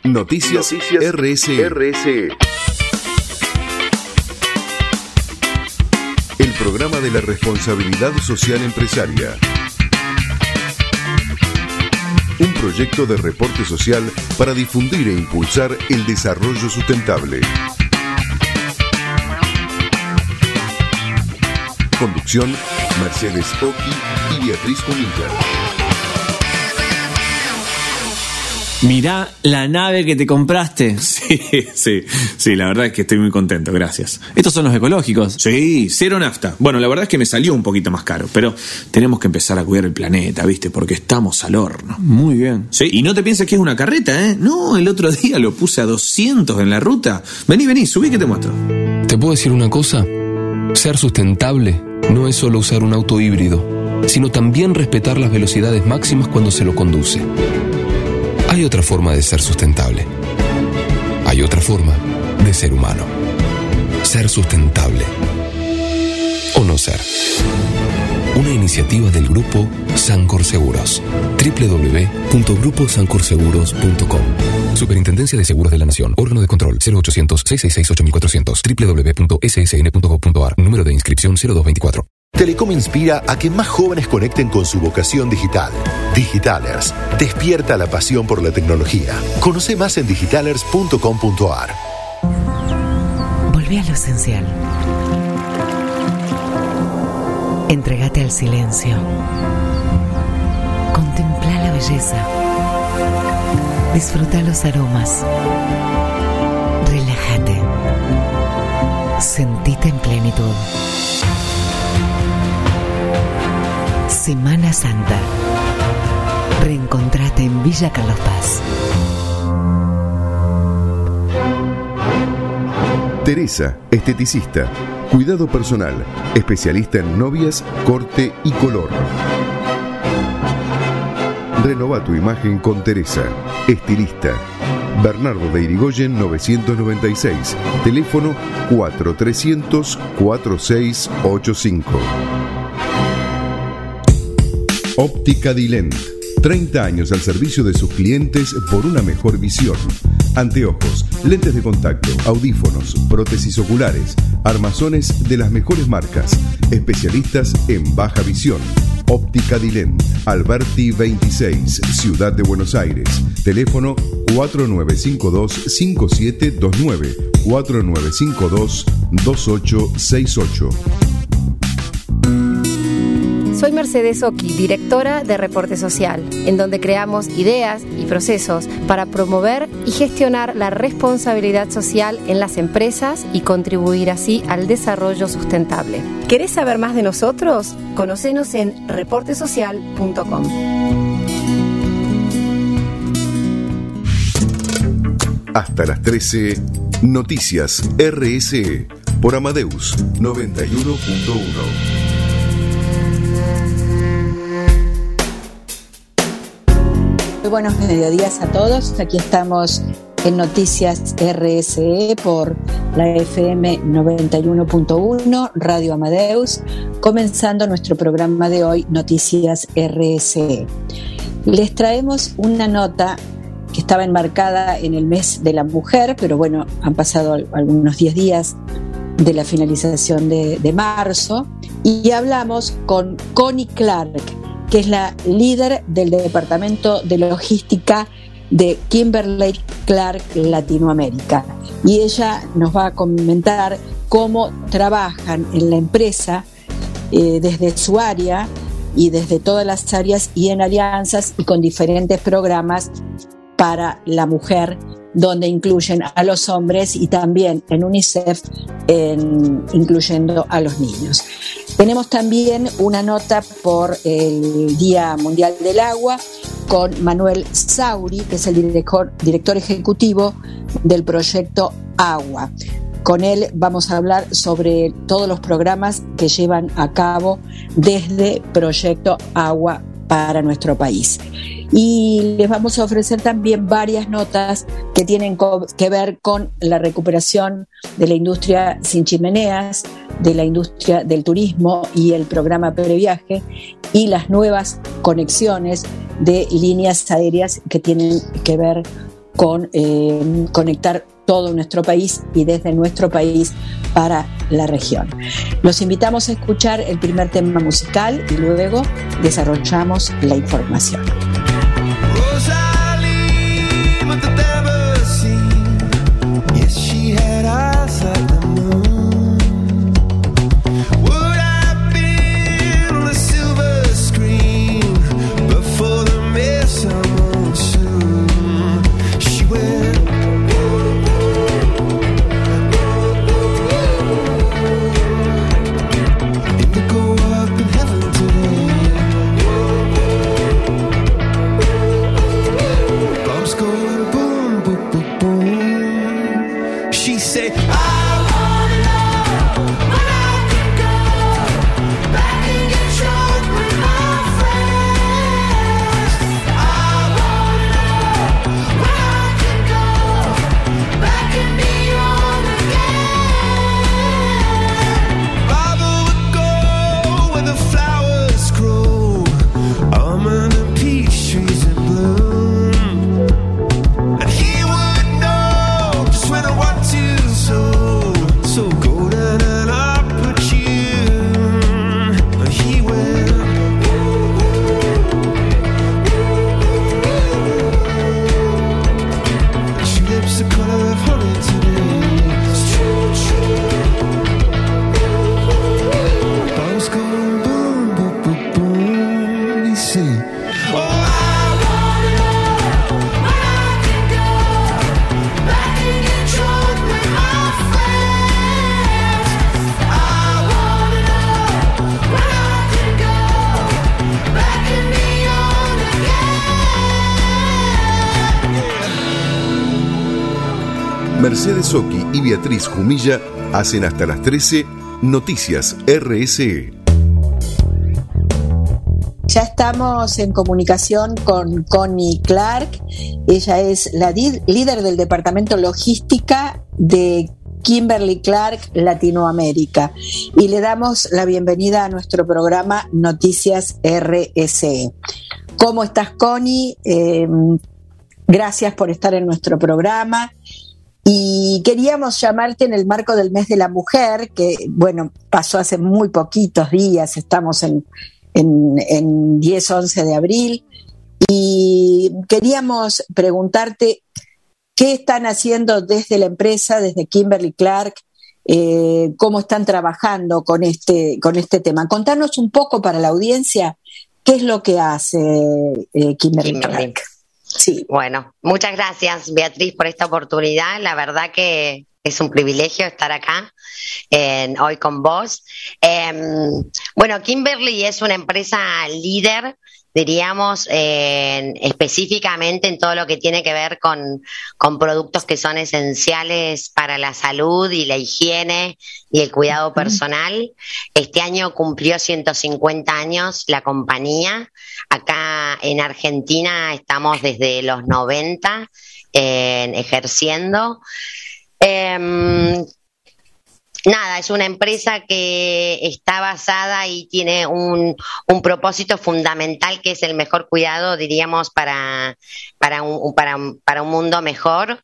Noticias RSE. El programa de la responsabilidad social empresaria. Un proyecto de reporte social para difundir e impulsar el desarrollo sustentable. Conducción: Mercedes Oki y Beatriz Comilla. Mirá la nave que te compraste. Sí, la verdad es que estoy muy contento, gracias. ¿Estos son los ecológicos? Sí, cero nafta. Bueno, la verdad es que me salió un poquito más caro, pero tenemos que empezar a cuidar el planeta, ¿viste? Porque estamos al horno. Muy bien. Sí, y no te pienses que es una carreta, ¿eh? No, el otro día lo puse a 200 en la ruta. Vení, subí que te muestro. ¿Te puedo decir una cosa? Ser sustentable no es solo usar un auto híbrido, sino también respetar las velocidades máximas cuando se lo conduce. Hay otra forma de ser sustentable. Hay otra forma de ser humano. Ser sustentable. O no ser. Una iniciativa del Grupo Sancor Seguros. www.gruposancorseguros.com. Superintendencia de Seguros de la Nación. Órgano de control 0800-666-8400. www.ssn.gov.ar. Número de inscripción 0224. Telecom inspira a que más jóvenes conecten con su vocación digital. Digitalers, despierta la pasión por la tecnología. Conoce más en digitalers.com.ar. Volvé a lo esencial. Entregate al silencio. Contempla la belleza. Disfruta los aromas. Relájate. Sentite en plenitud. Semana Santa. Reencontrate en Villa Carlos Paz. Teresa, esteticista, cuidado personal, especialista en novias, corte y color. Renova tu imagen con Teresa, estilista. Bernardo de Irigoyen 996, teléfono 4300-4685. Óptica Dilent, 30 años al servicio de sus clientes por una mejor visión. Anteojos, lentes de contacto, audífonos, prótesis oculares, armazones de las mejores marcas, especialistas en baja visión. Óptica Dilent, Alberti 26, Ciudad de Buenos Aires. Teléfono 4952-5729, 4952-2868. Soy Mercedes Oki, directora de Reporte Social, en donde creamos ideas y procesos para promover y gestionar la responsabilidad social en las empresas y contribuir así al desarrollo sustentable. ¿Querés saber más de nosotros? Conocenos en reportesocial.com. Hasta las 13, Noticias RSE por Amadeus 91.1. Muy buenos mediodías a todos. Aquí estamos en Noticias RSE por la FM 91.1, Radio Amadeus, comenzando nuestro programa de hoy, Noticias RSE. Les traemos una nota que estaba enmarcada en el mes de la mujer, pero bueno, han pasado algunos 10 días de la finalización de marzo, y hablamos con Connie Clark, que es la líder del Departamento de Logística de Kimberly-Clark Latinoamérica. Y ella nos va a comentar cómo trabajan en la empresa desde su área y desde todas las áreas y en alianzas y con diferentes programas para la mujer, donde incluyen a los hombres y también en UNICEF incluyendo a los niños. Tenemos también una nota por el Día Mundial del Agua con Manuel Sauri, que es el director ejecutivo del proyecto Agua. Con él vamos a hablar sobre todos los programas que llevan a cabo desde Proyecto Agua para nuestro país. Y les vamos a ofrecer también varias notas que tienen que ver con la recuperación de la industria sin chimeneas, de la industria del turismo y el programa Previaje, y las nuevas conexiones de líneas aéreas que tienen que ver con conectar todo nuestro país y desde nuestro país para la región. Los invitamos a escuchar el primer tema musical y luego desarrollamos la información. Mercedes Oki y Beatriz Jumilla hacen hasta las 13 Noticias RSE. Ya estamos en comunicación con Connie Clark. Ella es la líder del Departamento Logística de Kimberly-Clark Latinoamérica. Y le damos la bienvenida a nuestro programa Noticias RSE. ¿Cómo estás, Connie? Gracias por estar en nuestro programa. Y queríamos llamarte en el marco del Mes de la Mujer, que, bueno, pasó hace muy poquitos días, estamos en 10-11 de abril, y queríamos preguntarte qué están haciendo desde la empresa, desde Kimberly-Clark, cómo están trabajando con este tema. Contanos un poco para la audiencia qué es lo que hace Kimberly-Clark. Sí. Bueno, muchas gracias, Beatriz, por esta oportunidad. La verdad que es un privilegio estar acá hoy con vos. Bueno, Kimberly es una empresa líder, diríamos, específicamente en todo lo que tiene que ver con productos que son esenciales para la salud y la higiene y el cuidado personal. Este año cumplió 150 años la compañía. Acá en Argentina estamos desde los 90 ejerciendo. Nada, es una empresa que está basada y tiene un propósito fundamental que es el mejor cuidado, diríamos, para un mundo mejor.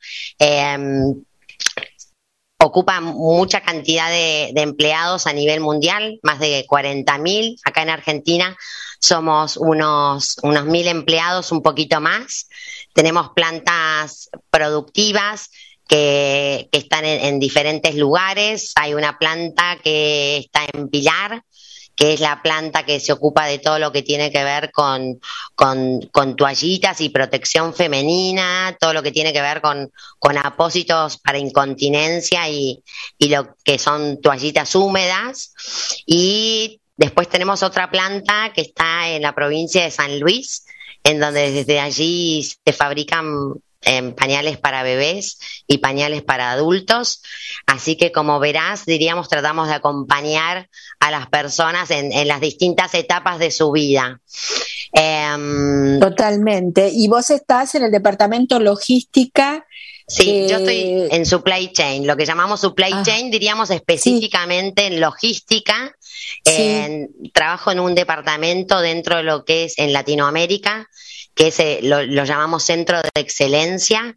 Ocupa mucha cantidad de empleados a nivel mundial, más de 40.000. Acá en Argentina somos unos 1.000 empleados, un poquito más. Tenemos plantas productivas que están en diferentes lugares. Hay una planta que está en Pilar, que es la planta que se ocupa de todo lo que tiene que ver con toallitas y protección femenina, todo lo que tiene que ver con apósitos para incontinencia y lo que son toallitas húmedas. Y después tenemos otra planta que está en la provincia de San Luis, en donde desde allí se fabrican pañales para bebés y pañales para adultos. Así que, como verás, diríamos, tratamos de acompañar a las personas en las distintas etapas de su vida. Totalmente. ¿Y vos estás en el departamento logística? Sí, yo estoy en supply chain, lo que llamamos supply chain, diríamos específicamente en logística. Trabajo en un departamento dentro de lo que es en Latinoamérica, que es, lo llamamos Centro de Excelencia.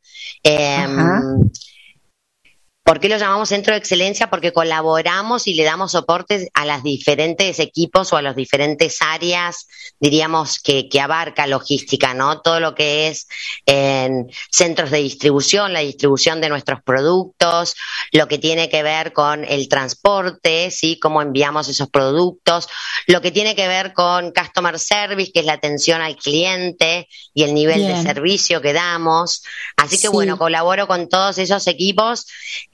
¿Por qué lo llamamos Centro de Excelencia? Porque colaboramos y le damos soporte a las diferentes equipos o a las diferentes áreas, diríamos, que abarca logística, ¿no? Todo lo que es centros de distribución, la distribución de nuestros productos, lo que tiene que ver con el transporte, ¿sí? Cómo enviamos esos productos, lo que tiene que ver con Customer Service, que es la atención al cliente y el nivel de servicio que damos. Así que, bueno, colaboro con todos esos equipos.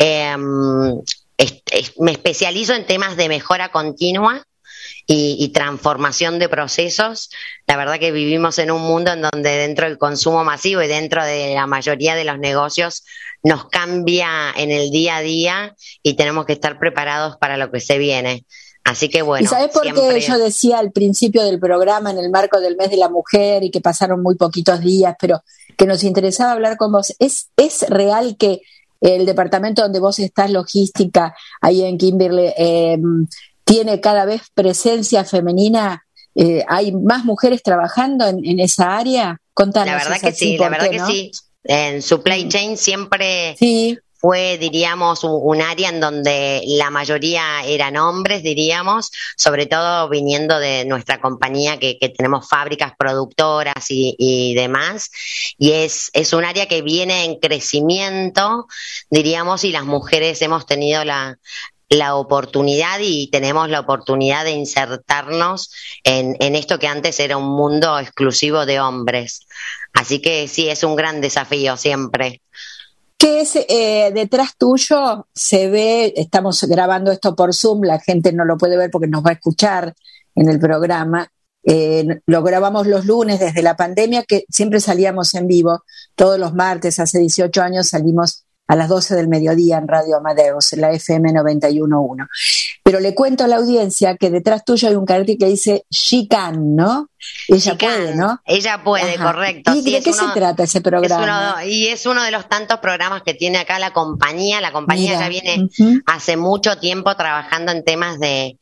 Me especializo en temas de mejora continua y transformación de procesos. La verdad que vivimos en un mundo en donde dentro del consumo masivo y dentro de la mayoría de los negocios nos cambia en el día a día y tenemos que estar preparados para lo que se viene. Así que bueno. ¿Y sabes por qué yo decía al principio del programa, en el marco del mes de la mujer y que pasaron muy poquitos días, pero que nos interesaba hablar con vos? ¿Es real que el departamento donde vos estás, logística, ahí en Kimberly, tiene cada vez presencia femenina? ¿Hay más mujeres trabajando en esa área? Contanos. La verdad que sí, la verdad que sí. En supply chain siempre fue, diríamos, un área en donde la mayoría eran hombres, diríamos, sobre todo viniendo de nuestra compañía que tenemos fábricas productoras y demás, y es un área que viene en crecimiento, diríamos, y las mujeres hemos tenido la oportunidad y tenemos la oportunidad de insertarnos en esto que antes era un mundo exclusivo de hombres. Así que sí, es un gran desafío siempre. ¿Qué es detrás tuyo? Se ve, estamos grabando esto por Zoom, la gente no lo puede ver porque nos va a escuchar en el programa. Lo grabamos los lunes desde la pandemia, que siempre salíamos en vivo, todos los martes, hace 18 años salimos a las 12 del mediodía en Radio Amadeus, en la FM 91.1. Pero le cuento a la audiencia que detrás tuyo hay un cartel que dice She Can, ¿no? Ella puede, ¿no? Ella puede, correcto. ¿Y de qué se trata ese programa? Es uno de los tantos programas que tiene acá la compañía. La compañía ya viene hace mucho tiempo trabajando en temas de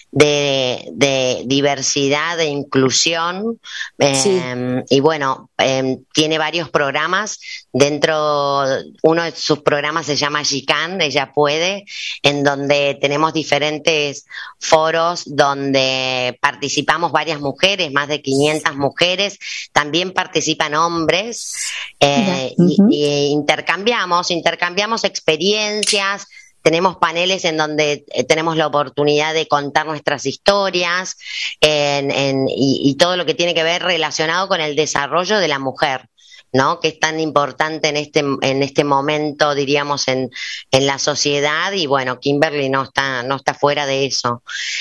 diversidad, de inclusión. Y bueno, tiene varios programas. Uno de sus programas se llama She Can, Ella Puede, en donde tenemos diferentes foros donde participamos varias mujeres, más de 500 mujeres, también participan hombres, y intercambiamos experiencias. Tenemos paneles en donde tenemos la oportunidad de contar nuestras historias y todo lo que tiene que ver relacionado con el desarrollo de la mujer, ¿no? Que es tan importante en este momento, diríamos, en la sociedad. Y bueno, Kimberly no está fuera de eso.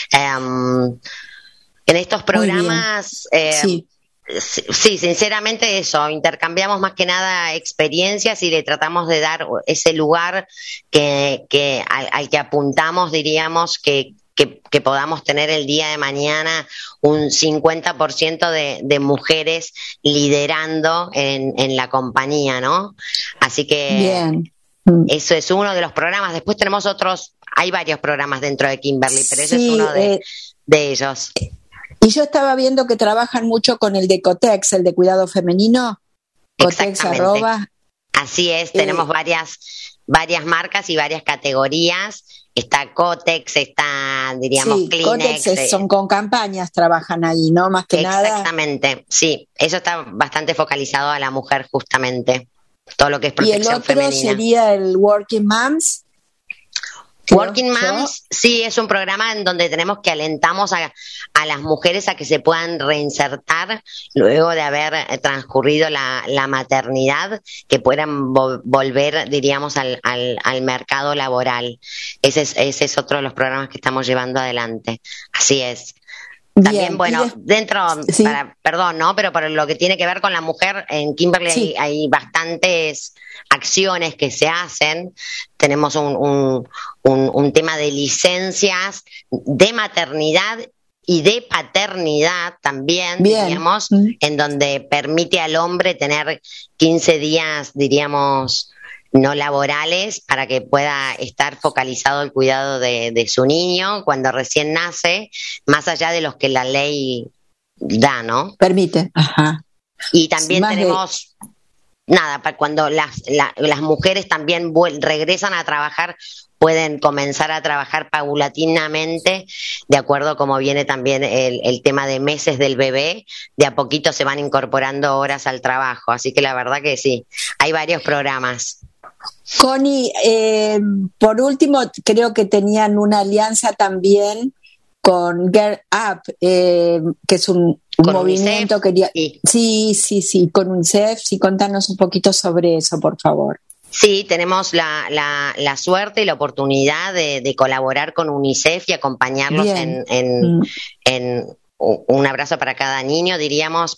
En estos programas, sí, sinceramente eso, intercambiamos más que nada experiencias y le tratamos de dar ese lugar al que apuntamos, diríamos, que podamos tener el día de mañana un 50% de mujeres liderando en la compañía, ¿no? Así que eso es uno de los programas. Después tenemos otros, hay varios programas dentro de Kimberly, pero ese es uno de ellos. Y yo estaba viendo que trabajan mucho con el de Cotex, el de cuidado femenino. Cotex @. Así es, tenemos varias marcas y varias categorías. Está Cotex, está, diríamos, Kleenex. Cotex son con campañas, trabajan ahí, ¿no? Más que nada. Exactamente, sí. Eso está bastante focalizado a la mujer, justamente. Todo lo que es protección femenina. ¿Y el otro sería el Working Moms? Working Moms, sí, es un programa en donde tenemos que alentamos a las mujeres a que se puedan reinsertar luego de haber transcurrido la maternidad, que puedan volver, diríamos, al mercado laboral. Ese es otro de los programas que estamos llevando adelante. Así es. También, bueno, perdón, ¿no? Pero por lo que tiene que ver con la mujer, en Kimberly hay bastantes acciones que se hacen. Tenemos un tema de licencias de maternidad y de paternidad también, diríamos, en donde permite al hombre tener 15 días, diríamos, no laborales, para que pueda estar focalizado el cuidado de su niño cuando recién nace, más allá de los que la ley da, ¿no? Permite, Y también Más tenemos, nada, para cuando las mujeres también regresan a trabajar, pueden comenzar a trabajar paulatinamente, de acuerdo a cómo viene también el tema de meses del bebé, de a poquito se van incorporando horas al trabajo, así que la verdad que sí, hay varios programas. Connie, por último, creo que tenían una alianza también con Girl Up, que es un movimiento UNICEF, que... Sí, con UNICEF. Sí, contanos un poquito sobre eso, por favor. Sí, tenemos la suerte y la oportunidad de colaborar con UNICEF y acompañarlos en un abrazo para cada niño, diríamos,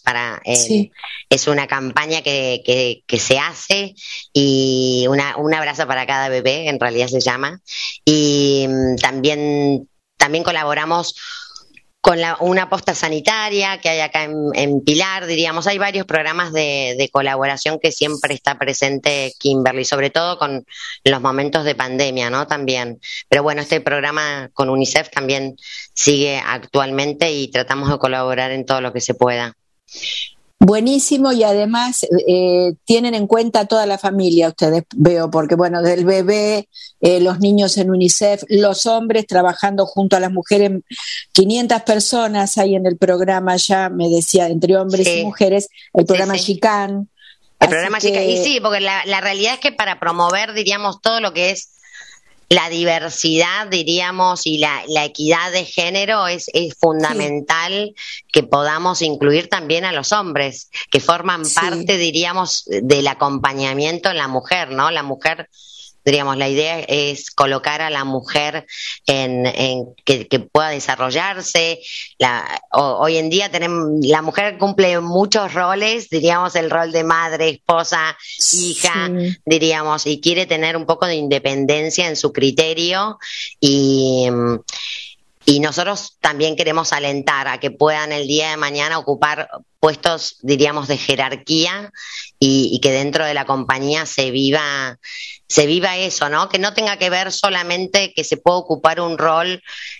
es una campaña que se hace, y un abrazo para cada bebé, en realidad se llama, y también colaboramos con una posta sanitaria que hay acá en Pilar, diríamos. Hay varios programas de colaboración que siempre está presente Kimberly, sobre todo con los momentos de pandemia, ¿no? También. Pero bueno, este programa con UNICEF también sigue actualmente y tratamos de colaborar en todo lo que se pueda. Buenísimo, y además tienen en cuenta a toda la familia ustedes, veo, porque bueno, del bebé, los niños en UNICEF, los hombres trabajando junto a las mujeres, 500 personas hay en el programa ya, me decía, entre hombres y mujeres, el programa Chican. El programa Chican, y sí, porque la realidad es que para promover, diríamos, todo lo que es la diversidad, diríamos, y la equidad de género es fundamental que podamos incluir también a los hombres, que forman parte, diríamos, del acompañamiento en la mujer, ¿no? La mujer, diríamos, la idea es colocar a la mujer en que pueda desarrollarse. Hoy en día la mujer cumple muchos roles, diríamos, el rol de madre, esposa, hija, diríamos, y quiere tener un poco de independencia en su criterio, y nosotros también queremos alentar a que puedan el día de mañana ocupar puestos, diríamos, de jerarquía, y que dentro de la compañía se viva eso, ¿no? Que no tenga que ver solamente que se puede ocupar un rol,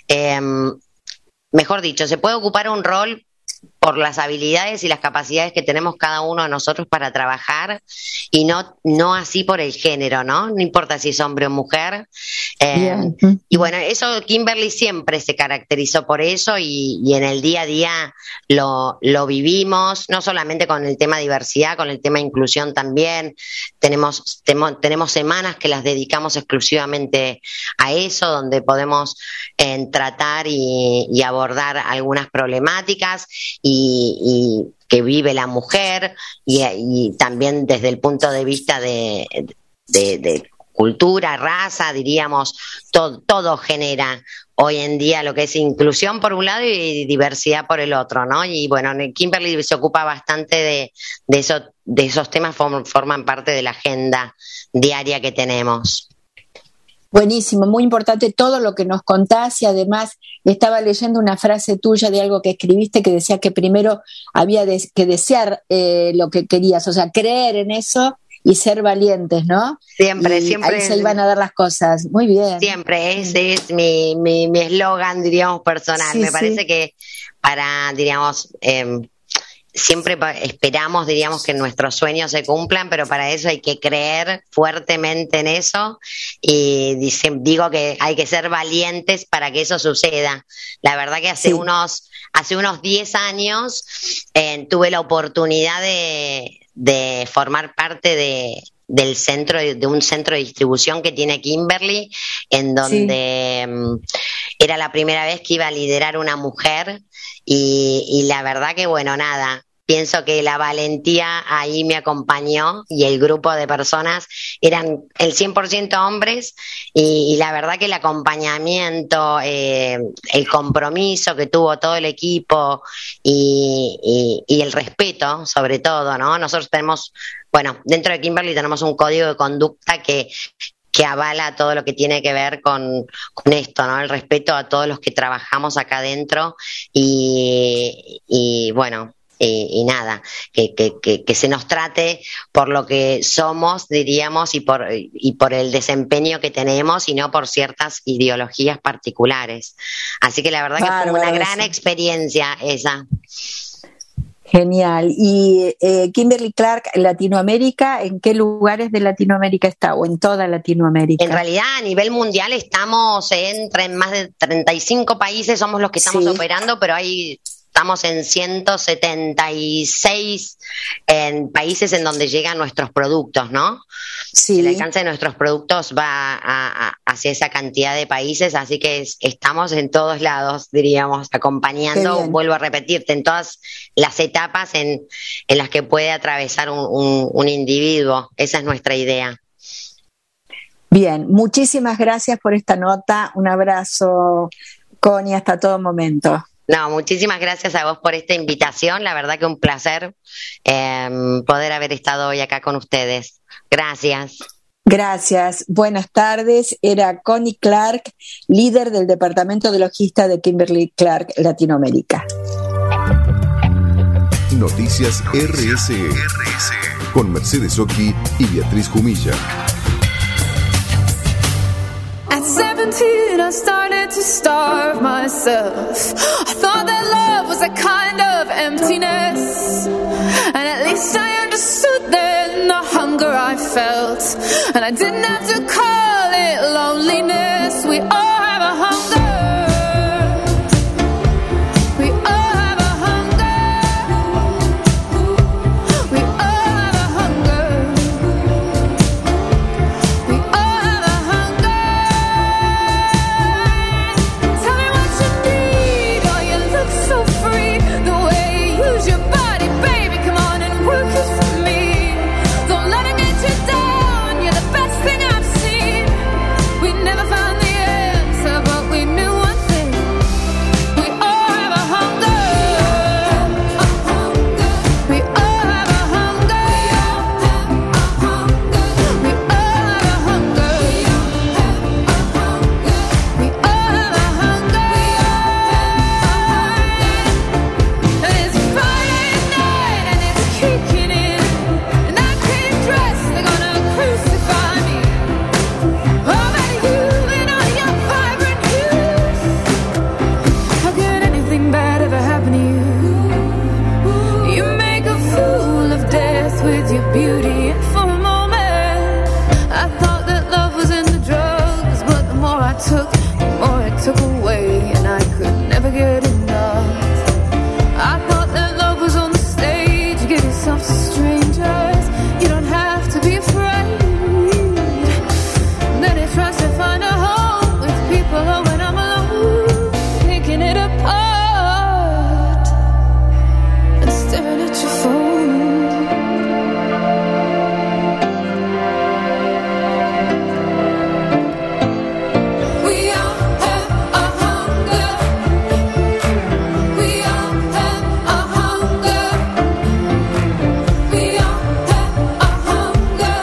mejor dicho, se puede ocupar un rol por las habilidades y las capacidades que tenemos cada uno de nosotros para trabajar, y no así por el género, ¿no? No importa si es hombre o mujer. Y bueno, eso Kimberly siempre se caracterizó por eso, y en el día a día lo vivimos, no solamente con el tema diversidad, con el tema inclusión también. Tenemos semanas que las dedicamos exclusivamente a eso, donde podemos tratar y abordar algunas problemáticas y que vive la mujer, y también desde el punto de vista de cultura, raza, diríamos, todo genera hoy en día lo que es inclusión por un lado y diversidad por el otro, ¿no? Y bueno, Kimberly se ocupa bastante de esos temas, forman parte de la agenda diaria que tenemos. Buenísimo, muy importante todo lo que nos contás, y además estaba leyendo una frase tuya de algo que escribiste que decía que primero había que desear lo que querías, o sea, creer en eso y ser valientes, ¿no? Siempre. Ahí se iban a dar las cosas. Muy bien. Siempre, ese es mi eslogan, diríamos, personal. Me parece que para, diríamos, siempre esperamos, diríamos, que nuestros sueños se cumplan, pero para eso hay que creer fuertemente en eso, y digo que hay que ser valientes para que eso suceda. La verdad que hace unos 10 años tuve la oportunidad de formar parte de un centro de distribución que tiene Kimberly, en donde era la primera vez que iba a liderar una mujer, y la verdad que, bueno, nada, pienso que la valentía ahí me acompañó, y el grupo de personas eran el 100% hombres, y la verdad que el acompañamiento, el compromiso que tuvo todo el equipo, y el respeto, sobre todo, ¿no? Nosotros tenemos, bueno, dentro de Kimberly tenemos un código de conducta que avala todo lo que tiene que ver con esto, ¿no? El respeto a todos los que trabajamos acá adentro, y bueno, y nada, que se nos trate por lo que somos, diríamos, y por el desempeño que tenemos, y no por ciertas ideologías particulares. Así que la verdad que fue una gran experiencia esa. Genial. Y Kimberly Clark, Latinoamérica, ¿en qué lugares de Latinoamérica está o en toda Latinoamérica? En realidad, a nivel mundial estamos en más de 35 países, somos los que estamos operando, pero estamos en 176 en países en donde llegan nuestros productos, ¿no? Sí. El alcance de nuestros productos va hacia esa cantidad de países, así que estamos en todos lados, diríamos, acompañando, vuelvo a repetirte, en todas las etapas en las que puede atravesar un individuo. Esa es nuestra idea. Bien, muchísimas gracias por esta nota. Un abrazo, Connie, hasta todo momento. No, muchísimas gracias a vos por esta invitación. La verdad que un placer poder haber estado hoy acá con ustedes. Gracias. Gracias. Buenas tardes. Era Connie Clark, líder del Departamento de Logística de Kimberly Clark Latinoamérica. Noticias RSE con Mercedes Occhi y Beatriz Jumilla. At 17, I started to starve myself. I thought that love was a kind of emptiness. And at least I understood then the hunger I felt. And I didn't have to call it loneliness. We all have a hunger. We all have a hunger. We all have a hunger. We all have a hunger. Tell me what you need. Oh, you look so free. The way you use your body, baby. Come on and work it for me. Don't let it get you down. You're the best thing I've seen. We never found the answer, but we knew one thing. We all have a hunger. We all have a hunger. We all have a hunger. We all have a hunger. And it's Friday night and it's kicking in. And I came dressed, they're gonna crucify me. Oh, but you and all your vibrant youth. How could anything bad ever happen to you? You make a fool of death with your beauty. And for a moment, I thought that love was in the drugs. But the more I took, the more it took away. And I could never get enough. I thought that love was on the stage. You give yourself to strangers. You don't have to be afraid. Then it tries to find a home with people. Oh, when I'm alone, picking it apart and staring at your phone. We all have a hunger. We all have a hunger. We all have a hunger.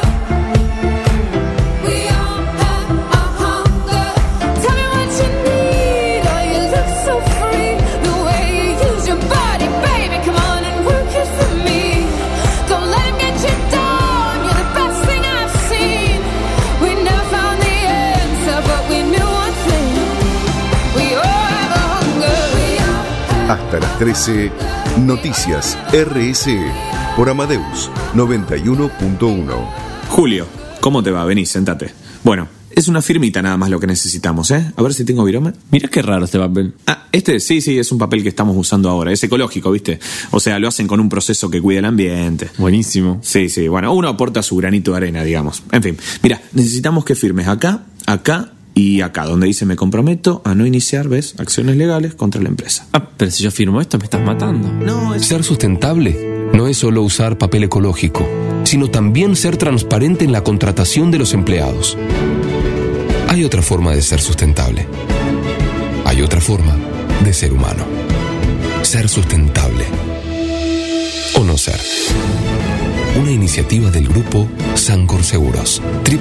We all have a hunger. Tell me what you need. Oh, you look so free. The way you use your body, baby. Come on and work it for me. Don't let him get you down. You're the best thing I've seen. We never found the answer, but we knew one thing. We all have a hunger. We all have Hasta las 13, Noticias RSE por Amadeus 91.1. Julio, ¿cómo te va? Vení, sentate. Bueno, es una firmita nada más lo que necesitamos, ¿eh? A ver si tengo virome. Mirá qué raro este papel. Ah, sí, es un papel que estamos usando ahora. Es ecológico, ¿viste? O sea, lo hacen con un proceso que cuida el ambiente. Buenísimo. Sí, bueno, uno aporta su granito de arena, digamos. En fin, mira, necesitamos que firmes acá, acá y acá, donde dice me comprometo a no iniciar, ¿ves? Acciones legales contra la empresa. Ah, pero si yo firmo esto me estás matando. No, Ser sustentable no es solo usar papel ecológico, sino también ser transparente en la contratación de los empleados. Hay otra forma de ser sustentable. Hay otra forma de ser humano. Ser sustentable. O no ser. Una iniciativa del Grupo Sancor Seguros.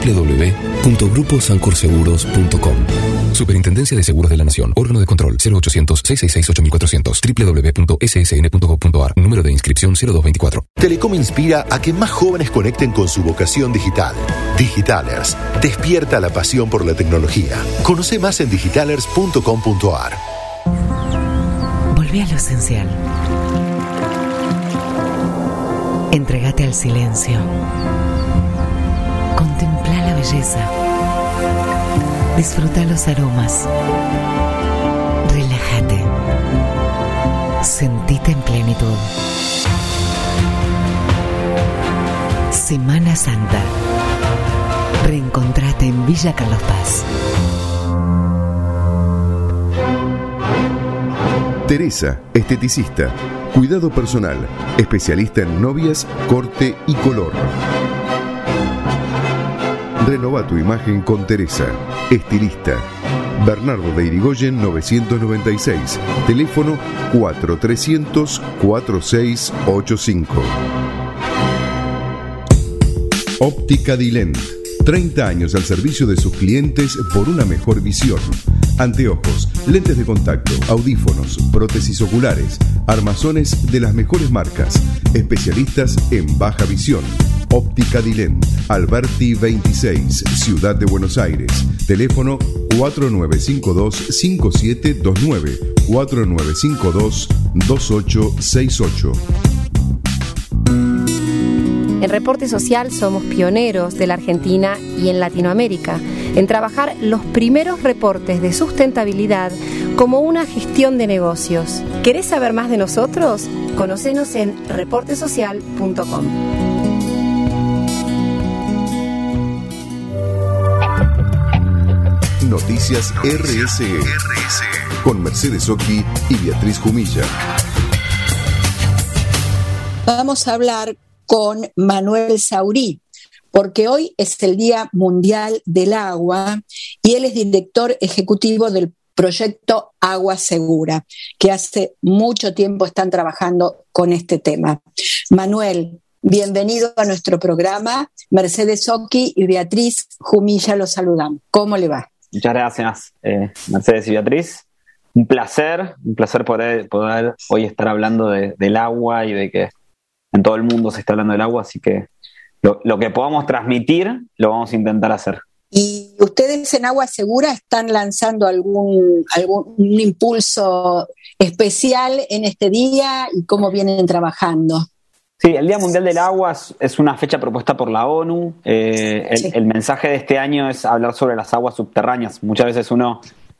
www.gruposancorseguros.com. Superintendencia de Seguros de la Nación. Órgano de control 0800-666-8400. www.ssn.gov.ar. Número de inscripción 0224. Telecom inspira a que más jóvenes conecten con su vocación digital. Digitalers. Despierta la pasión por la tecnología. Conoce más en digitalers.com.ar. Volvé a lo esencial. Entrégate al silencio. Contempla la belleza. Disfruta los aromas. Relájate. Sentite en plenitud. Semana Santa. Reencontrate en Villa Carlos Paz. Teresa, esteticista, cuidado personal, especialista en novias, corte y color. Renova tu imagen con Teresa, estilista. Bernardo de Irigoyen 996, teléfono 4300-4685. Óptica Dilent, 30 años al servicio de sus clientes por una mejor visión. Anteojos, lentes de contacto, audífonos, prótesis oculares, armazones de las mejores marcas, especialistas en baja visión. Óptica Dilent, Alberti 26, Ciudad de Buenos Aires. Teléfono 4952-5729, 4952-2868. En Reporte Social somos pioneros de la Argentina y en Latinoamérica en trabajar los primeros reportes de sustentabilidad como una gestión de negocios. ¿Querés saber más de nosotros? Conocenos en reportesocial.com. Noticias RSE con Mercedes Oki y Beatriz Jumilla. Vamos a hablar con Manuel Saurí, porque hoy es el Día Mundial del Agua y él es director ejecutivo del proyecto Agua Segura, que hace mucho tiempo están trabajando con este tema. Manuel, bienvenido a nuestro programa. Mercedes Oki y Beatriz Jumilla los saludamos. ¿Cómo le va? Muchas gracias, Mercedes y Beatriz. Un placer poder hoy estar hablando del agua y de que en todo el mundo se está hablando del agua, así que lo que podamos transmitir lo vamos a intentar hacer. ¿Y ustedes en Agua Segura están lanzando algún impulso especial en este día y cómo vienen trabajando? Sí, el Día Mundial del Agua es una fecha propuesta por la ONU. El mensaje de este año es hablar sobre las aguas subterráneas. Muchas veces uno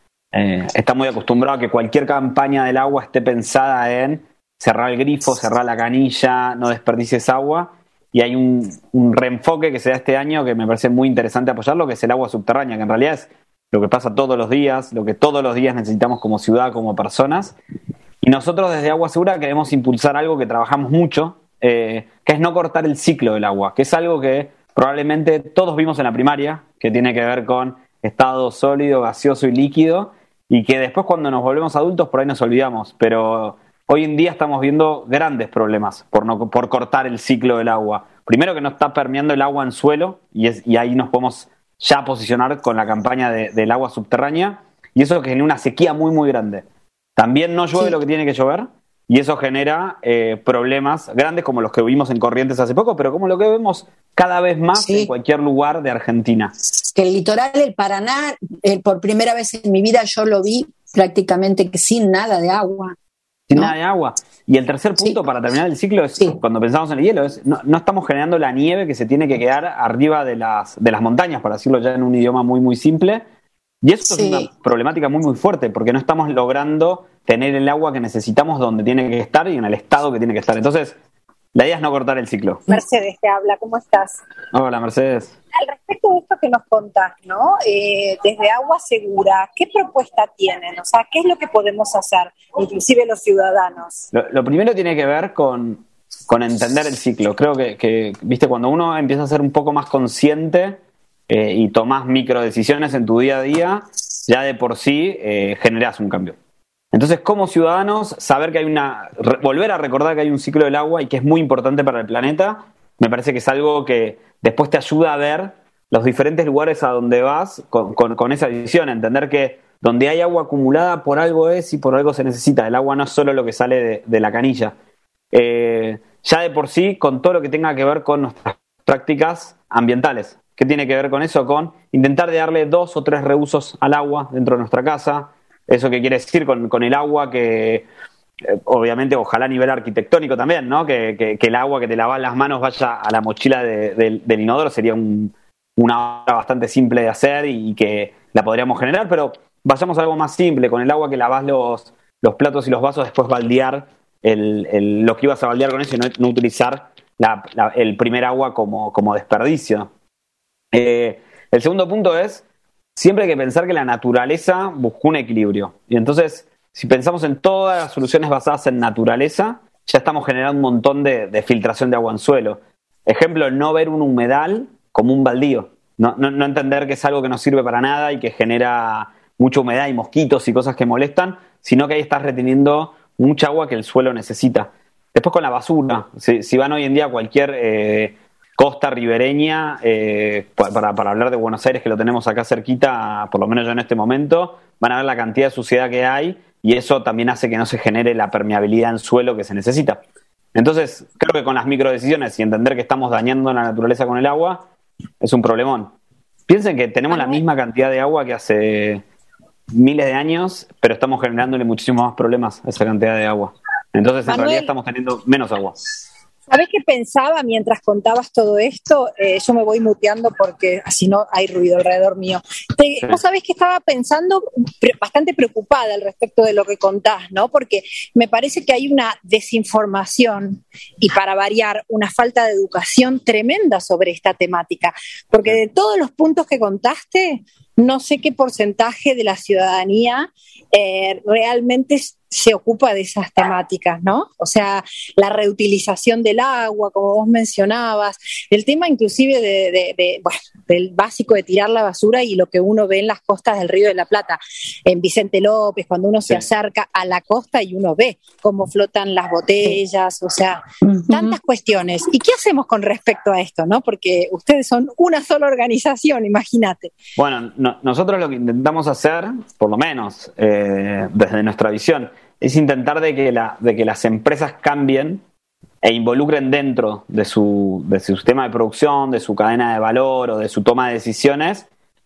está muy acostumbrado a que cualquier campaña del agua esté pensada en cerrar el grifo, cerrar la canilla, no desperdicies agua. Y hay un reenfoque que se da este año que me parece muy interesante apoyarlo, que es el agua subterránea, que en realidad es lo que pasa todos los días, lo que todos los días necesitamos como ciudad, como personas. Y nosotros desde Agua Segura queremos impulsar algo que trabajamos mucho, que es no cortar el ciclo del agua, que es algo que probablemente todos vimos en la primaria, que tiene que ver con estado sólido, gaseoso y líquido, y que después cuando nos volvemos adultos por ahí nos olvidamos, pero hoy en día estamos viendo grandes problemas por cortar el ciclo del agua. Primero que no está permeando el agua en suelo, y ahí nos podemos ya posicionar con la campaña del agua subterránea, y eso genera una sequía muy muy grande. También no llueve lo que tiene que llover, y eso genera problemas grandes como los que vimos en Corrientes hace poco, pero como lo que vemos cada vez más en cualquier lugar de Argentina. Que el litoral del Paraná, por primera vez en mi vida yo lo vi prácticamente sin nada de agua. Sin nada de agua. Y el tercer punto para terminar el ciclo es, cuando pensamos en el hielo, es no estamos generando la nieve que se tiene que quedar arriba de las montañas, para decirlo ya en un idioma muy muy simple. Y eso es una problemática muy muy fuerte, porque no estamos logrando tener el agua que necesitamos donde tiene que estar y en el estado que tiene que estar. Entonces, la idea es no cortar el ciclo. Mercedes te habla, ¿cómo estás? Hola, Mercedes. Al respecto de esto que nos contás, ¿no? Desde Agua Segura, ¿qué propuesta tienen? O sea, ¿qué es lo que podemos hacer, inclusive los ciudadanos? Lo primero tiene que ver con entender el ciclo. Creo que, viste, cuando uno empieza a ser un poco más consciente y tomás microdecisiones en tu día a día, ya de por sí generás un cambio. Entonces, como ciudadanos, saber que volver a recordar que hay un ciclo del agua y que es muy importante para el planeta, me parece que es algo que después te ayuda a ver los diferentes lugares a donde vas con esa visión, entender que donde hay agua acumulada por algo es y por algo se necesita. El agua no es solo lo que sale de la canilla. Ya de por sí, con todo lo que tenga que ver con nuestras prácticas ambientales. ¿Qué tiene que ver con eso? Con intentar de darle 2 o 3 reusos al agua dentro de nuestra casa. ¿Eso qué quiere decir? Con el agua que obviamente, ojalá a nivel arquitectónico también, ¿no? Que el agua que te lavas las manos vaya a la mochila del inodoro sería una obra bastante simple de hacer y que la podríamos generar, pero vayamos a algo más simple, con el agua que lavas los platos y los vasos, después baldear lo que ibas a baldear con eso y no utilizar el primer agua como desperdicio. El segundo punto es, siempre hay que pensar que la naturaleza buscó un equilibrio. Y entonces, si pensamos en todas las soluciones basadas en naturaleza, ya estamos generando un montón de filtración de agua en suelo. Ejemplo, no ver un humedal como un baldío. No entender que es algo que no sirve para nada y que genera mucha humedad y mosquitos y cosas que molestan, sino que ahí estás reteniendo mucha agua que el suelo necesita. Después con la basura. Si van hoy en día a cualquier costa ribereña, para hablar de Buenos Aires, que lo tenemos acá cerquita, por lo menos yo en este momento, van a ver la cantidad de suciedad que hay y eso también hace que no se genere la permeabilidad en suelo que se necesita. Entonces, creo que con las microdecisiones y entender que estamos dañando la naturaleza con el agua, es un problemón. Piensen que tenemos la misma cantidad de agua que hace miles de años, pero estamos generándole muchísimos más problemas a esa cantidad de agua. Entonces, en realidad estamos teniendo menos agua. ¿Sabés qué pensaba mientras contabas todo esto? Yo me voy muteando porque así no hay ruido alrededor mío. Vos sabés que estaba pensando bastante preocupada al respecto de lo que contás, ¿no? Porque me parece que hay una desinformación y, para variar, una falta de educación tremenda sobre esta temática. Porque de todos los puntos que contaste, no sé qué porcentaje de la ciudadanía realmente se ocupa de esas temáticas, ¿no? O sea, la reutilización del agua, como vos mencionabas, el tema inclusive del básico de tirar la basura y lo que uno ve en las costas del Río de la Plata, en Vicente López, cuando uno se acerca a la costa y uno ve cómo flotan las botellas, o sea, tantas cuestiones. ¿Y qué hacemos con respecto a esto, no? Porque ustedes son una sola organización, imagínate. Bueno, nosotros lo que intentamos hacer, por lo menos desde nuestra visión, es intentar de que las empresas cambien e involucren dentro de su sistema de producción, de su cadena de valor o de su toma de decisiones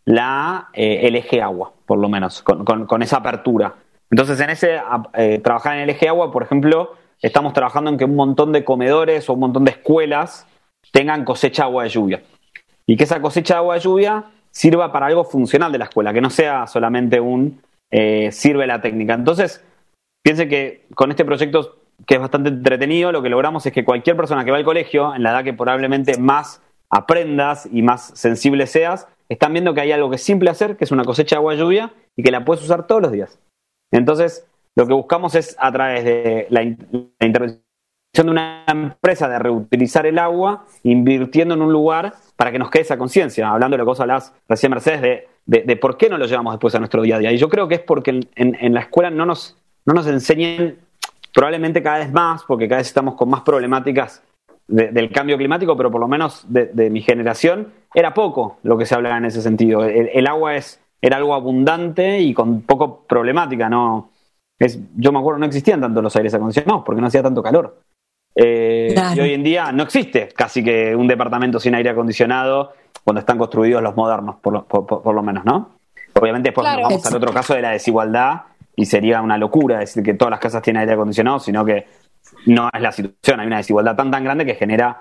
el eje agua, por lo menos, con esa apertura. Entonces, trabajar en el eje agua, por ejemplo, estamos trabajando en que un montón de comedores o un montón de escuelas tengan cosecha de agua de lluvia. Y que esa cosecha de agua de lluvia sirva para algo funcional de la escuela, que no sea solamente sirve la técnica. Entonces, piense que con este proyecto, que es bastante entretenido, lo que logramos es que cualquier persona que va al colegio, en la edad que probablemente más aprendas y más sensible seas, están viendo que hay algo que es simple hacer, que es una cosecha de agua de lluvia, y que la puedes usar todos los días. Entonces, lo que buscamos es, a través de la intervención de una empresa, de reutilizar el agua, invirtiendo en un lugar para que nos quede esa conciencia. Hablando de lo que vos hablás recién, Mercedes, de por qué no lo llevamos después a nuestro día a día. Y yo creo que es porque en la escuela no nos enseñan, probablemente cada vez más, porque cada vez estamos con más problemáticas del cambio climático, pero por lo menos de mi generación, era poco lo que se hablaba en ese sentido. El agua era algo abundante y con poco problemática. Yo me acuerdo, no existían tanto los aires acondicionados porque no hacía tanto calor. Claro. Y hoy en día no existe casi que un departamento sin aire acondicionado cuando están construidos los modernos, por lo menos, ¿no? Obviamente después nos vamos al otro caso de la desigualdad y sería una locura decir que todas las casas tienen aire acondicionado, sino que no es la situación. Hay una desigualdad tan grande que genera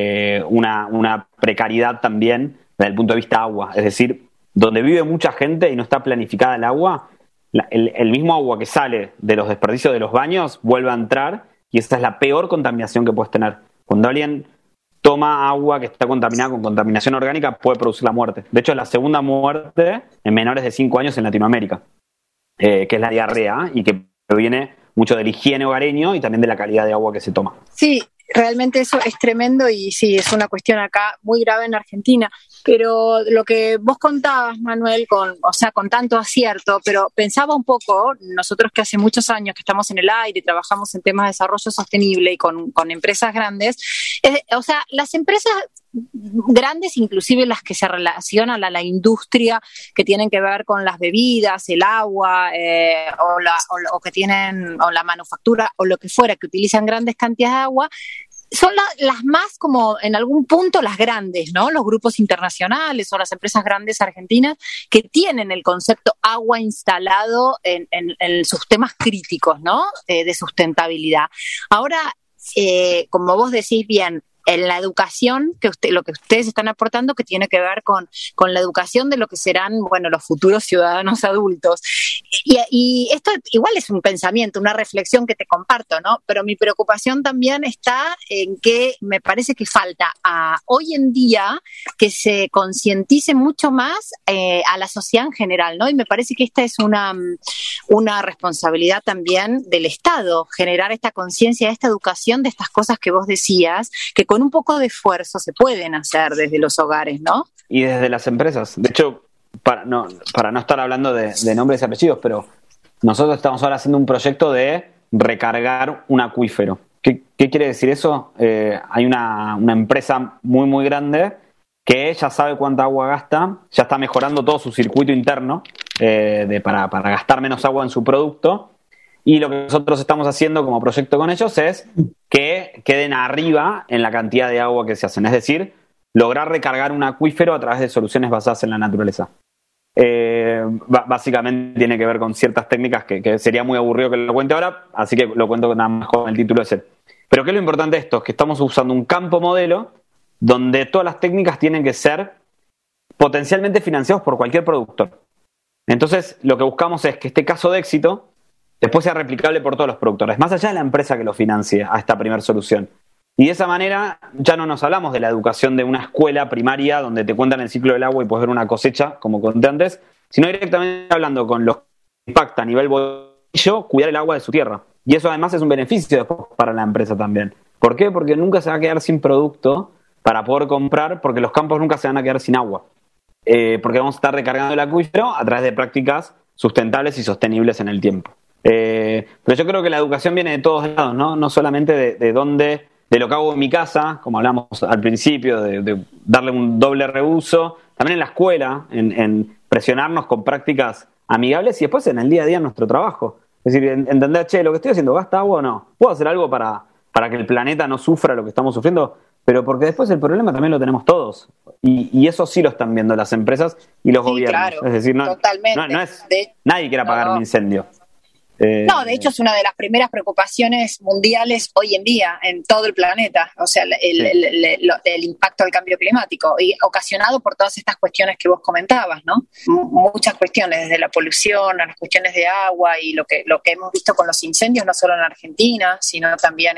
una precariedad también desde el punto de vista agua. Es decir, donde vive mucha gente y no está planificada el agua, el mismo agua que sale de los desperdicios de los baños vuelve a entrar y esa es la peor contaminación que puedes tener. Cuando alguien toma agua que está contaminada con contaminación orgánica, puede producir la muerte. De hecho, es la segunda muerte en menores de 5 años en Latinoamérica, que es la diarrea y que proviene mucho del higiene hogareño y también de la calidad de agua que se toma. Sí, realmente eso es tremendo y sí, es una cuestión acá muy grave en Argentina. Pero lo que vos contabas, Manuel, con tanto acierto, pero pensaba un poco, nosotros que hace muchos años que estamos en el aire, trabajamos en temas de desarrollo sostenible y con empresas grandes, las empresas grandes, inclusive las que se relacionan a la industria, que tienen que ver con las bebidas, el agua, o que tienen, o la manufactura, o lo que fuera, que utilizan grandes cantidades de agua, son las más como en algún punto las grandes, ¿no? Los grupos internacionales o las empresas grandes argentinas que tienen el concepto agua instalado en sus temas críticos, ¿no? De sustentabilidad. Ahora, como vos decís bien, en la educación, lo que ustedes están aportando, que tiene que ver con la educación de lo que serán, bueno, los futuros ciudadanos adultos. Y esto igual es un pensamiento, una reflexión que te comparto, ¿no? Pero mi preocupación también está en que me parece que falta hoy en día que se concientice mucho más a la sociedad en general, ¿no? Y me parece que esta es una responsabilidad también del Estado, generar esta conciencia, esta educación de estas cosas que vos decías, que con un poco de esfuerzo se pueden hacer desde los hogares, ¿no? Y desde las empresas. De hecho, para no estar hablando de nombres y apellidos, pero nosotros estamos ahora haciendo un proyecto de recargar un acuífero. ¿Qué quiere decir eso? Hay una empresa muy, muy grande que ya sabe cuánta agua gasta, ya está mejorando todo su circuito interno para gastar menos agua en su producto. Y lo que nosotros estamos haciendo como proyecto con ellos es que queden arriba en la cantidad de agua que se hacen. Es decir, lograr recargar un acuífero a través de soluciones basadas en la naturaleza. Básicamente tiene que ver con ciertas técnicas que sería muy aburrido que lo cuente ahora, así que lo cuento nada más con el título ese. Pero ¿qué es lo importante de esto? Es que estamos usando un campo modelo donde todas las técnicas tienen que ser potencialmente financiados por cualquier productor. Entonces, lo que buscamos es que este caso de éxito después sea replicable por todos los productores, más allá de la empresa que lo financie a esta primera solución. Y de esa manera ya no nos hablamos de la educación de una escuela primaria donde te cuentan el ciclo del agua y puedes ver una cosecha, como conté antes, sino directamente hablando con los que impacta a nivel bolsillo cuidar el agua de su tierra. Y eso además es un beneficio después para la empresa también. ¿Por qué? Porque nunca se va a quedar sin producto para poder comprar, porque los campos nunca se van a quedar sin agua. Porque vamos a estar recargando el acuífero a través de prácticas sustentables y sostenibles en el tiempo. Pero yo creo que la educación viene de todos lados, ¿no? No solamente de lo que hago en mi casa, como hablamos al principio, de darle un doble reuso, también en la escuela, en presionarnos con prácticas amigables y después en el día a día en nuestro trabajo. Es decir, entender, lo que estoy haciendo, ¿gasta agua o no? ¿Puedo hacer algo para que el planeta no sufra lo que estamos sufriendo? Pero porque después el problema también lo tenemos todos. Y eso sí lo están viendo las empresas y los gobiernos. Claro, es decir, nadie quiere apagar un incendio. No, de hecho es una de las primeras preocupaciones mundiales hoy en día en todo el planeta, o sea, el impacto del cambio climático y ocasionado por todas estas cuestiones que vos comentabas, ¿no? Muchas cuestiones, desde la polución a las cuestiones de agua y lo que hemos visto con los incendios, no solo en Argentina, sino también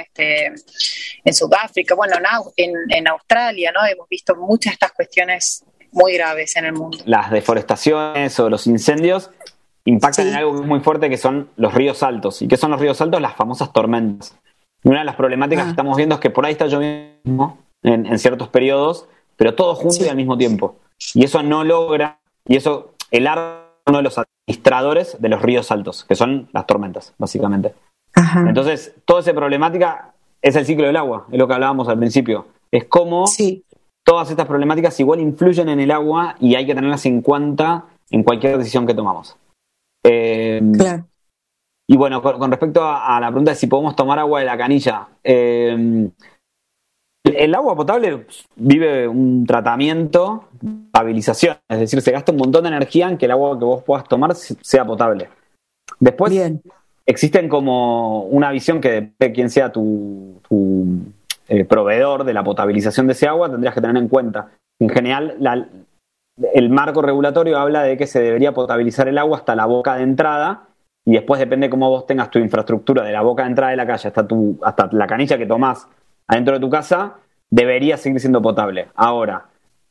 en Sudáfrica, bueno, en Australia, ¿no? Hemos visto muchas de estas cuestiones muy graves en el mundo. Las deforestaciones o los incendios impactan en algo muy fuerte que son los ríos altos. ¿Y qué son los ríos altos? Las famosas tormentas. Y una de las problemáticas que estamos viendo es que por ahí está lloviendo en ciertos periodos, pero todo junto y al mismo tiempo. Y eso no logra, y eso uno de los administradores de los ríos altos, que son las tormentas, básicamente. Ajá. Entonces, toda esa problemática es el ciclo del agua, es lo que hablábamos al principio. Es cómo todas estas problemáticas igual influyen en el agua y hay que tenerlas en cuenta en cualquier decisión que tomamos. Claro. Y bueno, con respecto a la pregunta de si podemos tomar agua de la canilla, el agua potable vive un tratamiento, estabilización, es decir, se gasta un montón de energía en que el agua que vos puedas tomar sea potable. Después existen como una visión que depende de quién sea tu proveedor de la potabilización de ese agua, tendrías que tener en cuenta. En general, el marco regulatorio habla de que se debería potabilizar el agua hasta la boca de entrada y después depende cómo vos tengas tu infraestructura de la boca de entrada de la calle hasta la canilla que tomás adentro de tu casa, debería seguir siendo potable. Ahora,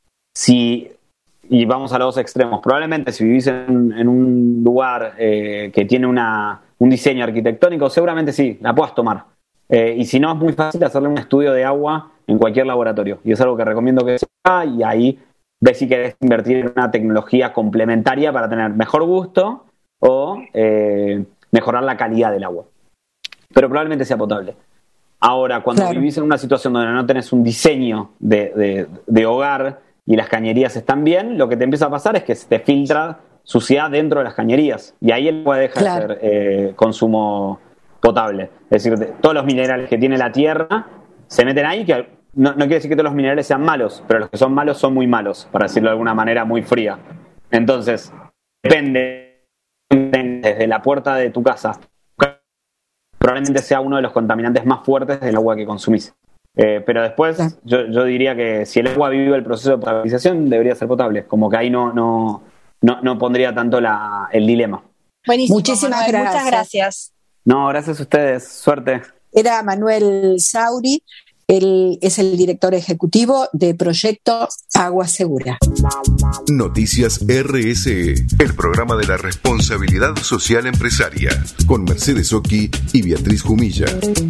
y vamos a los dos extremos, probablemente si vivís en un lugar que tiene un diseño arquitectónico, seguramente sí, la puedas tomar. Y si no, es muy fácil hacerle un estudio de agua en cualquier laboratorio. Y es algo que recomiendo que se haga y ahí ves si querés invertir en una tecnología complementaria para tener mejor gusto o mejorar la calidad del agua. Pero probablemente sea potable. Ahora, cuando vivís en una situación donde no tenés un diseño de hogar y las cañerías están bien, lo que te empieza a pasar es que se te filtra suciedad dentro de las cañerías. Y ahí el agua deja de ser consumo potable. Es decir, todos los minerales que tiene la tierra se meten ahí, que no quiere decir que todos los minerales sean malos, pero los que son malos son muy malos, para decirlo de alguna manera muy fría. Entonces, depende, desde la puerta de tu casa, probablemente sea uno de los contaminantes más fuertes del agua que consumís. Pero después, yo diría que si el agua vive el proceso de potabilización, debería ser potable. Como que ahí no pondría tanto el dilema. Buenísimo. Muchísimas Manuel, gracias. Muchas gracias. No, gracias a ustedes. Suerte. Era Manuel Sauri, él es el director ejecutivo de Proyecto Agua Segura. Noticias RSE, el programa de la responsabilidad social empresaria, con Mercedes Oqui y Beatriz Jumilla.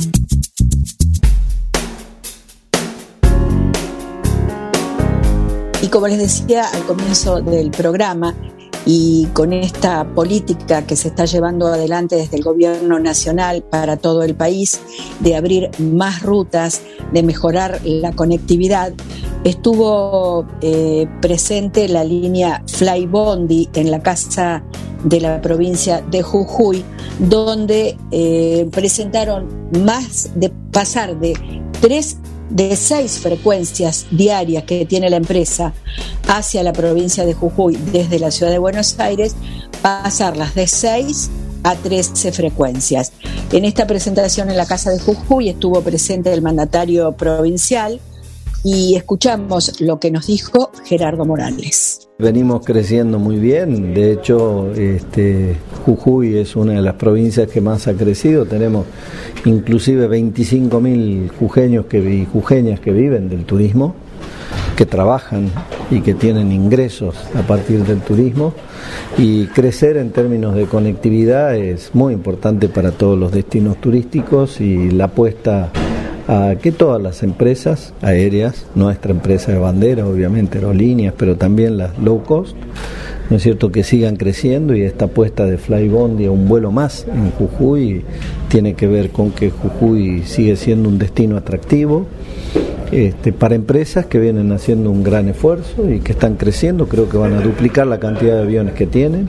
Y como les decía al comienzo del programa, y con esta política que se está llevando adelante desde el gobierno nacional para todo el país, de abrir más rutas, de mejorar la conectividad, estuvo presente la línea Flybondi en la Casa de la provincia de Jujuy, donde presentaron más de pasar de 6 frecuencias diarias que tiene la empresa hacia la provincia de Jujuy desde la ciudad de Buenos Aires, pasarlas de 6 a 13 frecuencias. En esta presentación en la Casa de Jujuy estuvo presente el mandatario provincial y escuchamos lo que nos dijo Gerardo Morales. Venimos creciendo muy bien, de hecho Jujuy es una de las provincias que más ha crecido, tenemos inclusive 25.000 jujeños y jujeñas que viven del turismo, que trabajan y que tienen ingresos a partir del turismo, y crecer en términos de conectividad es muy importante para todos los destinos turísticos y la apuesta a que todas las empresas aéreas, nuestra empresa de bandera, obviamente aerolíneas, pero también las low cost, ¿no es cierto?, que sigan creciendo, y esta apuesta de Flybondi a un vuelo más en Jujuy tiene que ver con que Jujuy sigue siendo un destino atractivo para empresas que vienen haciendo un gran esfuerzo y que están creciendo. Creo que van a duplicar la cantidad de aviones que tienen.